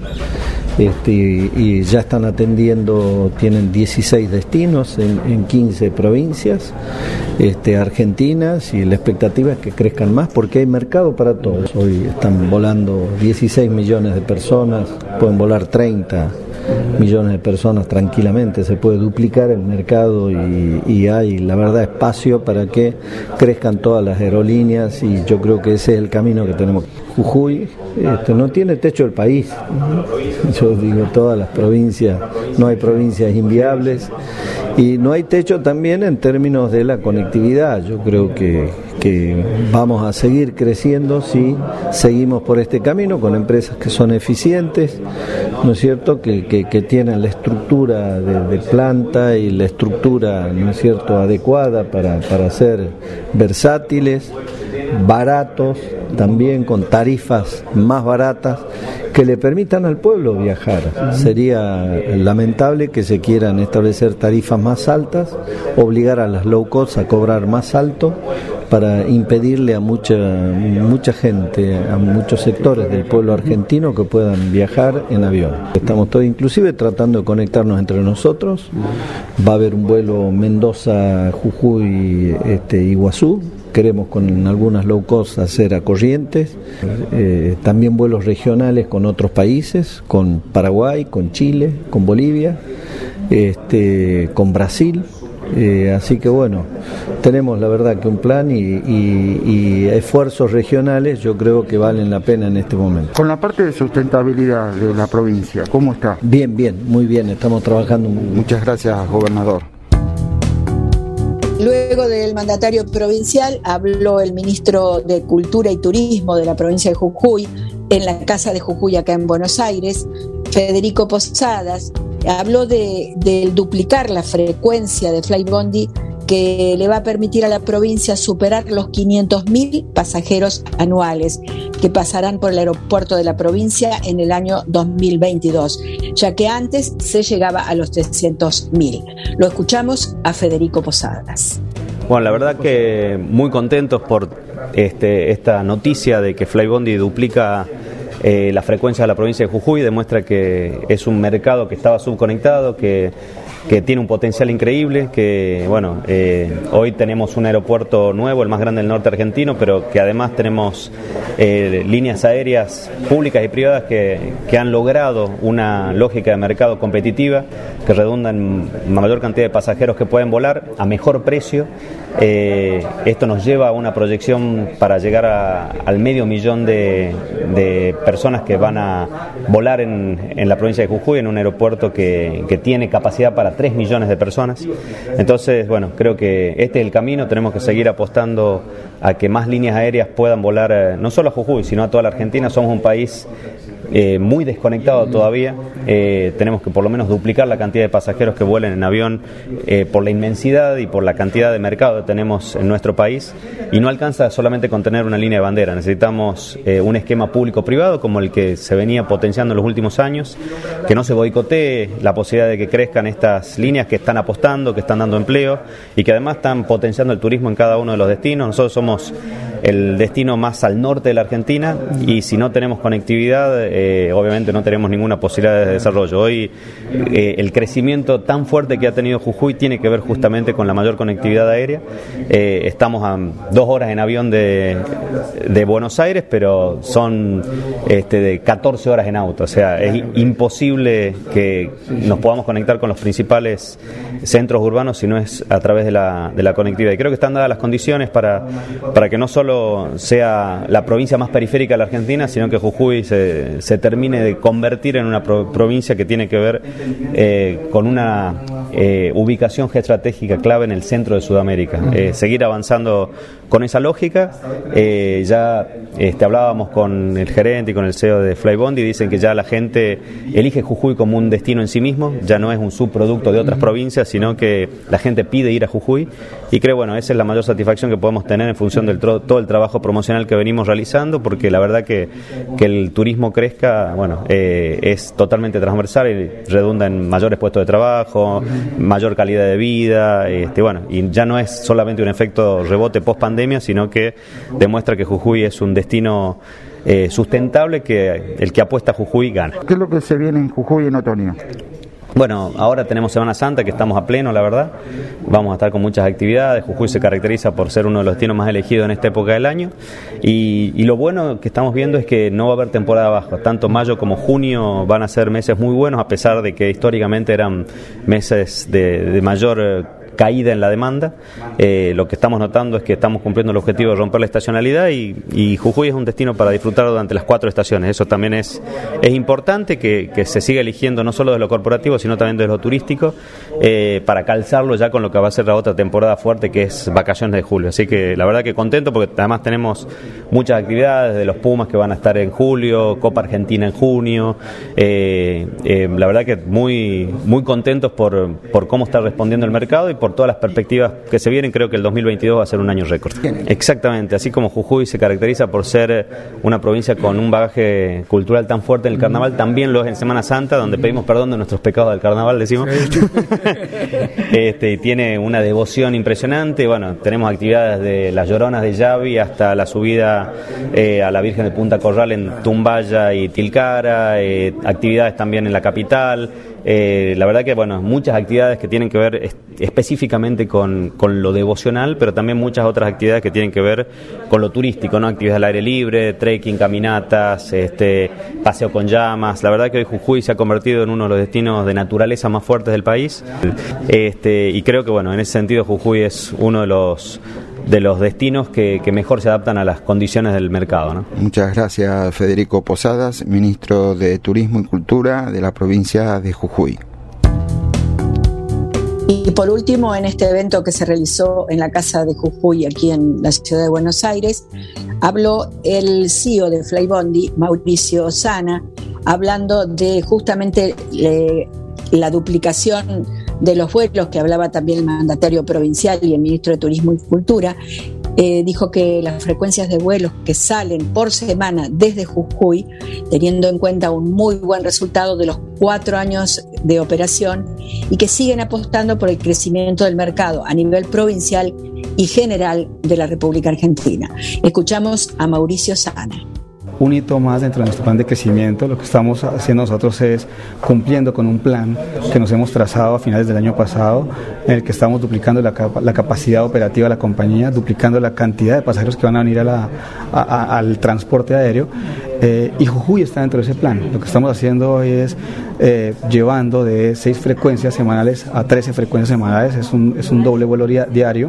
Y ya están atendiendo, tienen 16 destinos en 15 provincias argentinas, y la expectativa es que crezcan más porque hay mercado para todos. Hoy están volando 16 millones de personas, pueden volar 30 millones de personas tranquilamente, se puede duplicar el mercado y hay, la verdad, espacio para que crezcan todas las aerolíneas, y yo creo que ese es el camino que tenemos. Jujuy no tiene techo el país, yo digo, todas las provincias, no hay provincias inviables, y no hay techo también en términos de la conectividad. Yo creo que vamos a seguir creciendo si seguimos por este camino con empresas que son eficientes, ¿no es cierto?, que tienen la estructura de planta y la estructura, ¿no es cierto?, adecuada para ser versátiles, baratos, también con tarifas más baratas que le permitan al pueblo viajar. Sería lamentable que se quieran establecer tarifas más altas, obligar a las low cost a cobrar más alto para impedirle a mucha gente, a muchos sectores del pueblo argentino que puedan viajar en avión. Estamos todos inclusive tratando de conectarnos entre nosotros. Va a haber un vuelo Mendoza, Jujuy, Iguazú. Queremos con algunas low cost hacer a Corrientes, también vuelos regionales con otros países, con Paraguay, con Chile, con Bolivia, con Brasil. Así que bueno, tenemos la verdad que un plan y esfuerzos regionales yo creo que valen la pena en este momento. Con la parte de sustentabilidad de la provincia, ¿cómo está? Bien, muy bien, estamos trabajando muy bien. Muchas gracias, gobernador. Luego del mandatario provincial habló el ministro de Cultura y Turismo de la provincia de Jujuy en la Casa de Jujuy acá en Buenos Aires, Federico Posadas. Habló del duplicar la frecuencia de Flybondi que le va a permitir a la provincia superar los 500.000 pasajeros anuales que pasarán por el aeropuerto de la provincia en el año 2022, ya que antes se llegaba a los 300.000. Lo escuchamos a Federico Posadas. Bueno, la verdad que muy contentos por esta noticia de que Flybondi duplica la frecuencia de la provincia de Jujuy demuestra que es un mercado que estaba subconectado, que tiene un potencial increíble, que bueno, hoy tenemos un aeropuerto nuevo, el más grande del norte argentino, pero que además tenemos líneas aéreas públicas y privadas que han logrado una lógica de mercado competitiva, que redunda en mayor cantidad de pasajeros que pueden volar a mejor precio. Esto nos lleva a una proyección para llegar al 500.000 de personas que van a volar en la provincia de Jujuy, en un aeropuerto que tiene capacidad para 3 millones de personas. Entonces, bueno, creo que este es el camino. Tenemos que seguir apostando a que más líneas aéreas puedan volar, no solo a Jujuy, sino a toda la Argentina. Somos un país muy desconectado todavía. Tenemos que por lo menos duplicar la cantidad de pasajeros que vuelen en avión por la inmensidad y por la cantidad de mercado que tenemos en nuestro país, y no alcanza solamente con tener una línea de bandera. Necesitamos un esquema público-privado como el que se venía potenciando en los últimos años, que no se boicotee la posibilidad de que crezcan estas líneas que están apostando, que están dando empleo y que además están potenciando el turismo en cada uno de los destinos. Nosotros somos el destino más al norte de la Argentina, y si no tenemos conectividad, obviamente no tenemos ninguna posibilidad de desarrollo. Hoy el crecimiento tan fuerte que ha tenido Jujuy tiene que ver justamente con la mayor conectividad aérea. Estamos a 2 horas en avión de Buenos Aires, pero son de 14 horas en auto. O sea, es imposible que nos podamos conectar con los principales centros urbanos si no es a través de la conectividad. Y creo que están dadas las condiciones para que no solo sea la provincia más periférica de la Argentina, sino que Jujuy se termine de convertir en una provincia que tiene que ver con una ubicación geoestratégica clave en el centro de Sudamérica. Seguir avanzando con esa lógica. Ya hablábamos con el gerente y con el CEO de Flybondi, y dicen que ya la gente elige Jujuy como un destino en sí mismo, ya no es un subproducto de otras provincias, sino que la gente pide ir a Jujuy, y creo, bueno, esa es la mayor satisfacción que podemos tener en función del todo el trabajo promocional que venimos realizando, porque la verdad que el turismo crezca, bueno, es totalmente transversal y redunda en mayores puestos de trabajo, mayor calidad de vida, bueno, y ya no es solamente un efecto rebote post pandemia, sino que demuestra que Jujuy es un destino sustentable, que el que apuesta a Jujuy gana. ¿Qué es lo que se viene en Jujuy en otoño? Bueno, ahora tenemos Semana Santa, que estamos a pleno, la verdad. Vamos a estar con muchas actividades. Jujuy se caracteriza por ser uno de los destinos más elegidos en esta época del año. Y lo bueno que estamos viendo es que no va a haber temporada baja. Tanto mayo como junio van a ser meses muy buenos, a pesar de que históricamente eran meses de mayor caída en la demanda. Lo que estamos notando es que estamos cumpliendo el objetivo de romper la estacionalidad, y Jujuy es un destino para disfrutar durante las 4 estaciones. Eso también es importante, que se siga eligiendo no solo de lo corporativo, sino también de lo turístico, para calzarlo ya con lo que va a ser la otra temporada fuerte, que es vacaciones de julio. Así que la verdad que contento, porque además tenemos muchas actividades de los Pumas que van a estar en julio, Copa Argentina en junio. La verdad que muy, muy contentos por cómo está respondiendo el mercado y por todas las perspectivas que se vienen. Creo que el 2022 va a ser un año récord. Exactamente, así como Jujuy se caracteriza por ser una provincia con un bagaje cultural tan fuerte en el carnaval, también lo es en Semana Santa, donde pedimos perdón de nuestros pecados del carnaval, decimos. Y tiene una devoción impresionante. Bueno, tenemos actividades de las Lloronas de Yavi hasta la subida a la Virgen de Punta Corral en Tumbaya y Tilcara, actividades también en la capital. La verdad que, bueno, muchas actividades que tienen que ver específicamente con lo devocional, pero también muchas otras actividades que tienen que ver con lo turístico, ¿no? Actividades al aire libre, trekking, caminatas, paseo con llamas. La verdad que hoy Jujuy se ha convertido en uno de los destinos de naturaleza más fuertes del país, y creo que, bueno, en ese sentido Jujuy es uno de los destinos que mejor se adaptan a las condiciones del mercado, ¿no? Muchas gracias, Federico Posadas, ministro de Turismo y Cultura de la provincia de Jujuy. Y por último, en este evento que se realizó en la Casa de Jujuy, aquí en la ciudad de Buenos Aires, habló el CEO de Flybondi, Mauricio Sana, hablando de justamente la duplicación de los vuelos, que hablaba también el mandatario provincial y el ministro de Turismo y Cultura. Dijo que las frecuencias de vuelos que salen por semana desde Jujuy, teniendo en cuenta un muy buen resultado de los 4 años de operación, y que siguen apostando por el crecimiento del mercado a nivel provincial y general de la República Argentina. Escuchamos a Mauricio Sana. un hito más dentro de nuestro plan de crecimiento. Lo que estamos haciendo nosotros es cumpliendo con un plan que nos hemos trazado a finales del año pasado, en el que estamos duplicando la capacidad operativa de la compañía, duplicando la cantidad de pasajeros que van a venir al transporte aéreo, y Jujuy está dentro de ese plan. Lo que estamos haciendo hoy es llevando de 6 frecuencias semanales a 13 frecuencias semanales, es un doble vuelo diario,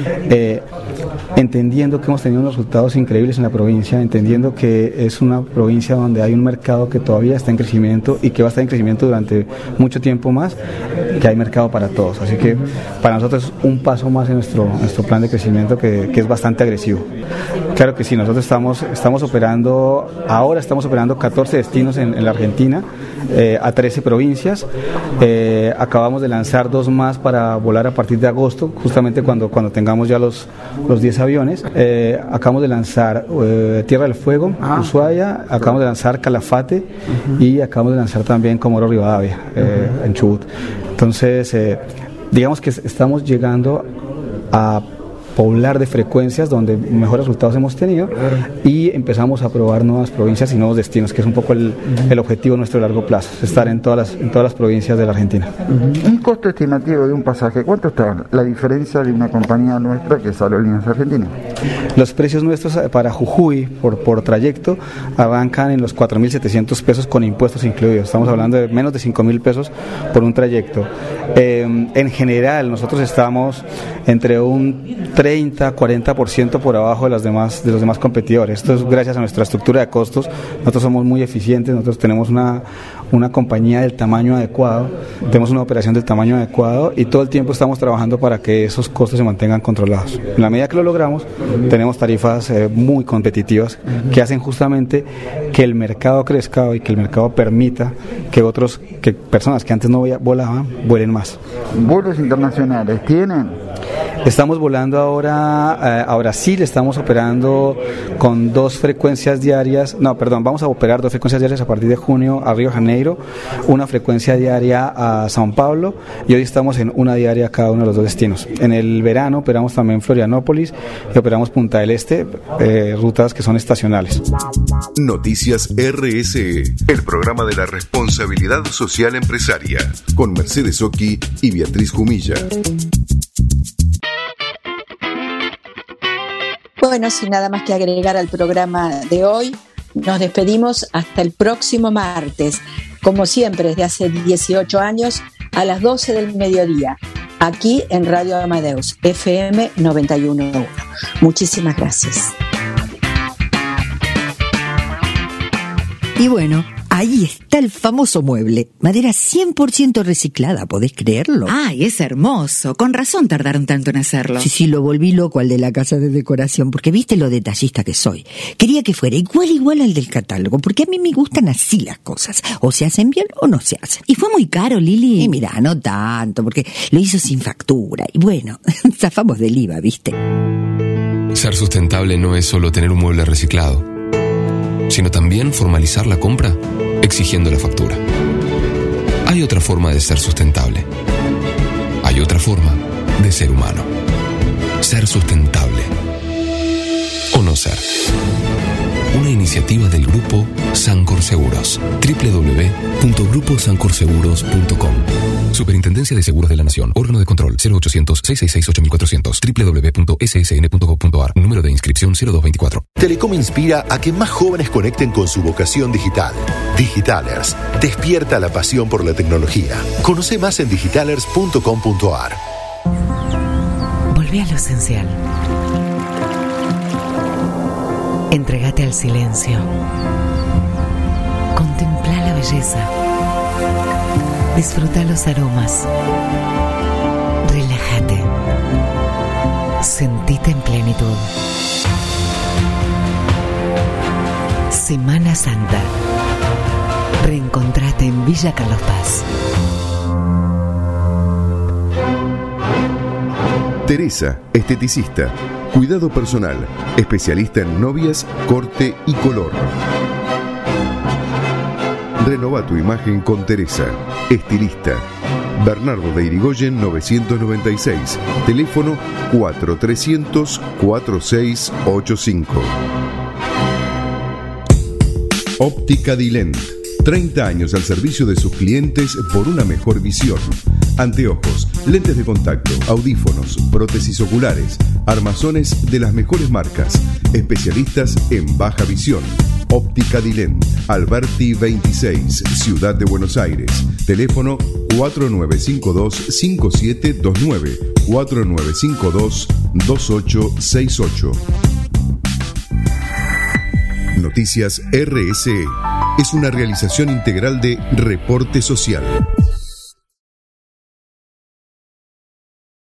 entendiendo que hemos tenido unos resultados increíbles en la provincia, entendiendo que es una provincia donde hay un mercado que todavía está en crecimiento y que va a estar en crecimiento durante mucho tiempo más, que hay mercado para todos. Así que para nosotros es un paso más en nuestro plan de crecimiento que es bastante agresivo. Claro que sí, nosotros estamos operando, ahora estamos operando 14 destinos en la Argentina, a 13 provincias. Acabamos de lanzar 2 más para volar a partir de agosto, justamente cuando tengamos ya los 10 aviones. Acabamos de lanzar Tierra del Fuego, Ushuaia, acabamos de lanzar Calafate y acabamos de lanzar también Comodoro Rivadavia, en Chubut. Entonces, digamos que estamos llegando a poblar de frecuencias donde mejores resultados hemos tenido y empezamos a probar nuevas provincias y nuevos destinos, que es un poco el objetivo nuestro a largo plazo, estar en todas las provincias de la Argentina. Un costo estimativo de un pasaje, ¿cuánto está la diferencia de una compañía nuestra que es Aerolíneas Argentinas? Los precios nuestros para Jujuy por trayecto arrancan en los 4.700 pesos con impuestos incluidos. Estamos hablando de menos de 5.000 pesos por un trayecto. En general nosotros estamos entre un 30-40% por abajo de los demás competidores. Esto es gracias a nuestra estructura de costos. Nosotros somos muy eficientes, nosotros tenemos una compañía del tamaño adecuado, tenemos una operación del tamaño adecuado y todo el tiempo estamos trabajando para que esos costos se mantengan controlados. En la medida que lo logramos, tenemos tarifas muy competitivas que hacen justamente que el mercado crezca y que el mercado permita que personas que antes no volaban, vuelen más. ¿Vuelos internacionales tienen? Estamos volando ahora a Brasil, estamos operando con 2 frecuencias diarias, vamos a operar 2 frecuencias diarias a partir de junio a Río de Janeiro, una frecuencia diaria a São Paulo y hoy estamos en una diaria a cada uno de los 2 destinos. En el verano operamos también Florianópolis y operamos Punta del Este, rutas que son estacionales. Noticias RSE, el programa de la responsabilidad social empresaria, con Mercedes Oki y Beatriz Jumilla. Bueno, sin nada más que agregar al programa de hoy, nos despedimos hasta el próximo martes, como siempre desde hace 18 años, a las 12 del mediodía, aquí en Radio Amadeus, FM 91.1. Muchísimas gracias. Y bueno, ahí está el famoso mueble. Madera 100% reciclada, ¿podés creerlo? ¡Ay, es hermoso! Con razón tardaron tanto en hacerlo. Sí, lo volví loco al de la casa de decoración, porque viste lo detallista que soy. Quería que fuera igual al del catálogo, porque a mí me gustan así las cosas. O se hacen bien o no se hacen. ¿Y fue muy caro, Lili? Y mira, no tanto, porque lo hizo sin factura. Y bueno, zafamos del IVA, ¿viste? Ser sustentable no es solo tener un mueble reciclado, sino también formalizar la compra exigiendo la factura. Hay otra forma de ser sustentable. Hay otra forma de ser humano. Ser sustentable. O no ser. Una iniciativa del Grupo Sancor Seguros. www.gruposancorseguros.com. Superintendencia de Seguros de la Nación. Órgano de control 0800-666-8400. www.ssn.gov.ar. Número de inscripción 0224. Telecom inspira a que más jóvenes conecten con su vocación digital. Digitalers. Despierta la pasión por la tecnología. Conoce más en digitalers.com.ar. Volvé a lo esencial. Entrégate al silencio. Contempla la belleza. Disfruta los aromas. Relájate. Sentite en plenitud. Semana Santa. Reencontrate en Villa Carlos Paz. Teresa, esteticista, cuidado personal, especialista en novias, corte y color. Renova tu imagen con Teresa, estilista. Bernardo de Irigoyen 996, teléfono 4300-4685. Óptica Dilent. 30 años al servicio de sus clientes por una mejor visión. Anteojos, lentes de contacto, audífonos, prótesis oculares, armazones de las mejores marcas. Especialistas en baja visión. Óptica Dilent. Alberti 26, Ciudad de Buenos Aires. Teléfono 4952-5729. 4952-2868. Noticias RSE es una realización integral de Reporte Social.